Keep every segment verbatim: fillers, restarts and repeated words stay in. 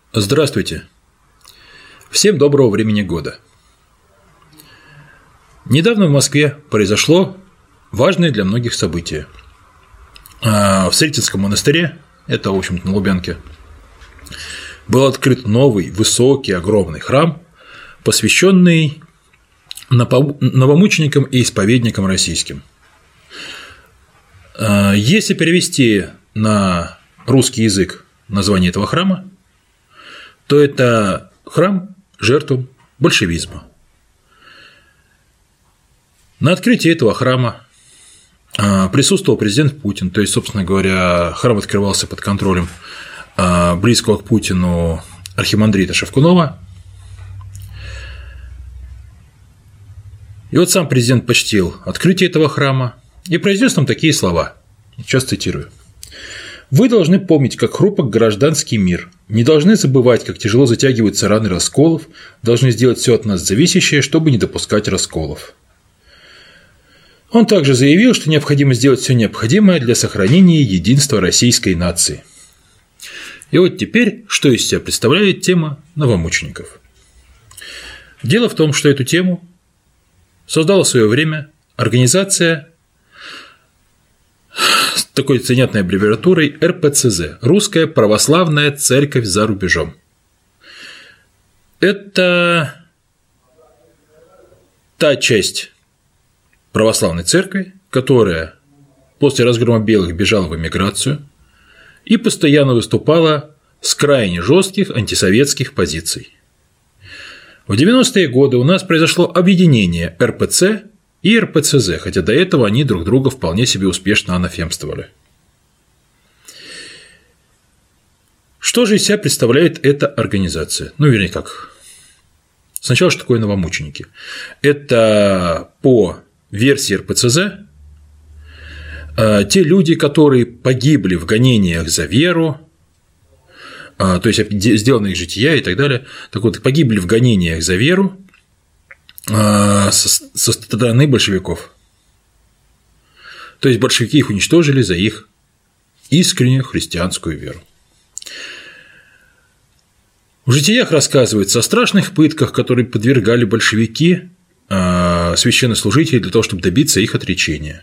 Здравствуйте. Всем доброго времени года. Недавно в Москве произошло важное для многих событие. В Сретенском монастыре, это, в общем-то, на Лубянке, был открыт новый, высокий, огромный храм, посвященный новомученикам и исповедникам российским. Если перевести на русский язык название этого храма, то это храм жертвам большевизма. На открытии этого храма присутствовал президент Путин, то есть, собственно говоря, храм открывался под контролем близкого к Путину архимандрита Шевкунова. И вот сам президент почтил открытие этого храма и произнес там такие слова, сейчас цитирую. «Вы должны помнить, как хрупок гражданский мир, не должны забывать, как тяжело затягиваются раны расколов, должны сделать все от нас зависящее, чтобы не допускать расколов». Он также заявил, что необходимо сделать все необходимое для сохранения единства российской нации. И вот теперь, что из себя представляет тема новомучеников? Дело в том, что эту тему создала в свое время организация с такой занятной аббревиатурой эр пэ цэ зэ – Русская Православная Церковь за рубежом. Это та часть православной церкви, которая после разгрома белых бежала в эмиграцию и постоянно выступала с крайне жестких антисоветских позиций. В девяностые годы у нас произошло объединение эр пэ цэ и эр пэ цэ зэ, хотя до этого они друг друга вполне себе успешно анафемствовали. Что же из себя представляет эта организация? Ну, вернее, как? Сначала, что такое новомученики? Это по версии эр пэ цэ зэ те люди, которые погибли в гонениях за веру, то есть сделаны их жития и так далее, так вот, погибли в гонениях за веру со стороны большевиков. То есть большевики их уничтожили за их искреннюю христианскую веру. В житиях рассказывается о страшных пытках, которые подвергали большевики священнослужителей для того, чтобы добиться их отречения.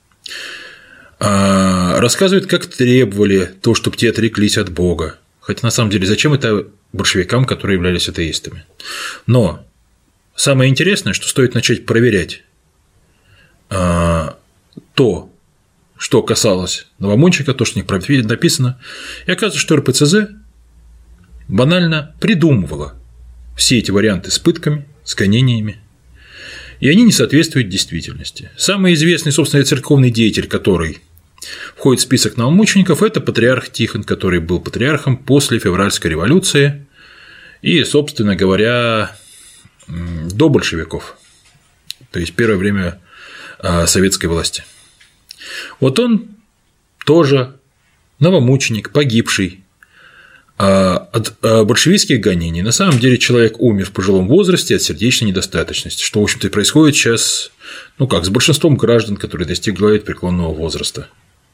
Рассказывают, как требовали то, чтобы те отреклись от Бога. Хотя на самом деле зачем это большевикам, которые являлись атеистами? Но самое интересное, что стоит начать проверять то, что касалось новомученика, то, что у них написано, и оказывается, что эр пэ цэ зэ банально придумывала все эти варианты с пытками, с гонениями, и они не соответствуют действительности. Самый известный, собственно, церковный деятель, который входит в список новомучеников, это патриарх Тихон, который был патриархом после февральской революции и, собственно говоря, до большевиков, то есть первое время советской власти. Вот он тоже новомученик, погибший от большевистских гонений. На самом деле человек умер в пожилом возрасте от сердечной недостаточности, что, в общем-то, и происходит сейчас, ну как, с большинством граждан, которые достигают преклонного возраста.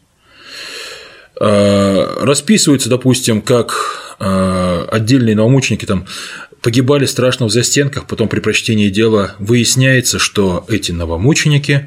Расписываются, допустим, как отдельные новомученики там погибали страшно в застенках, потом при прочтении дела выясняется, что эти новомученики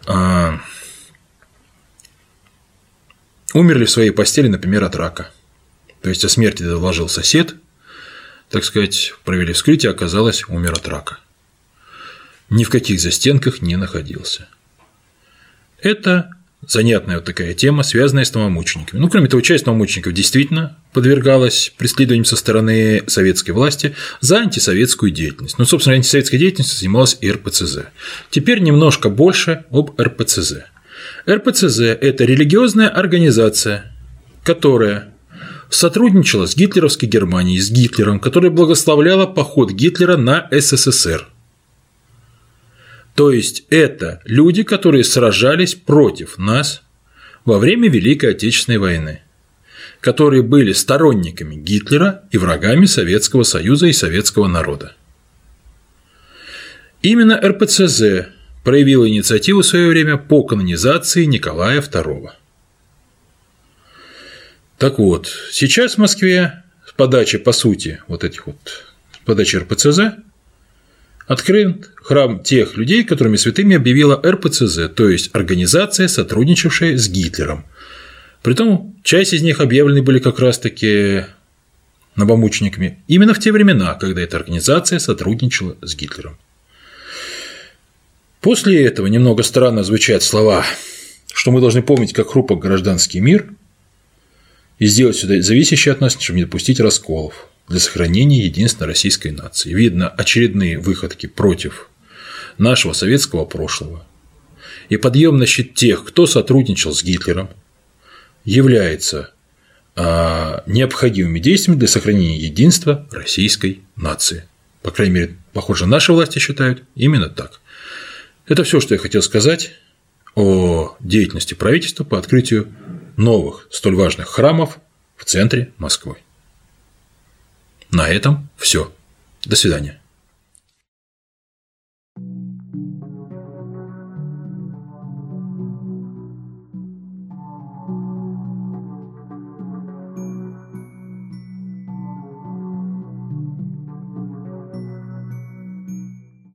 умерли в своей постели, например, от рака. То есть о смерти доложил сосед, так сказать, провели вскрытие, оказалось, умер от рака. Ни в каких застенках не находился. Это занятная вот такая тема, связанная с новомучениками. Ну, кроме того, часть новомучеников действительно подвергалась преследованиям со стороны советской власти за антисоветскую деятельность. Ну, собственно, антисоветской деятельностью занималась и эр пэ цэ зэ. Теперь немножко больше об эр пэ цэ зэ. эр пэ цэ зэ – это религиозная организация, которая сотрудничала с гитлеровской Германией, с Гитлером, которая благословляла поход Гитлера на эс эс эс эр. То есть это люди, которые сражались против нас во время Великой Отечественной войны, которые были сторонниками Гитлера и врагами Советского Союза и советского народа. Именно эр пэ цэ зэ проявила инициативу в свое время по канонизации Николая второго. Так вот, сейчас в Москве с подачи, по сути, вот этих вот, с подачи эр пэ цэ зэ, открыт храм тех людей, которыми святыми объявила эр пэ цэ зэ, то есть организация, сотрудничавшая с Гитлером. Притом, часть из них объявлены были как раз-таки новомучениками именно в те времена, когда эта организация сотрудничала с Гитлером. После этого немного странно звучат слова, что мы должны помнить, как хрупок гражданский мир, и сделать сюда зависящее от нас, чтобы не допустить расколов для сохранения единства российской нации. Видно очередные выходки против нашего советского прошлого и подъем на щит тех, кто сотрудничал с Гитлером, является необходимыми действиями для сохранения единства российской нации. По крайней мере, похоже, наши власти считают именно так. Это все, что я хотел сказать о деятельности правительства по открытию новых, столь важных храмов в центре Москвы. На этом все. До свидания.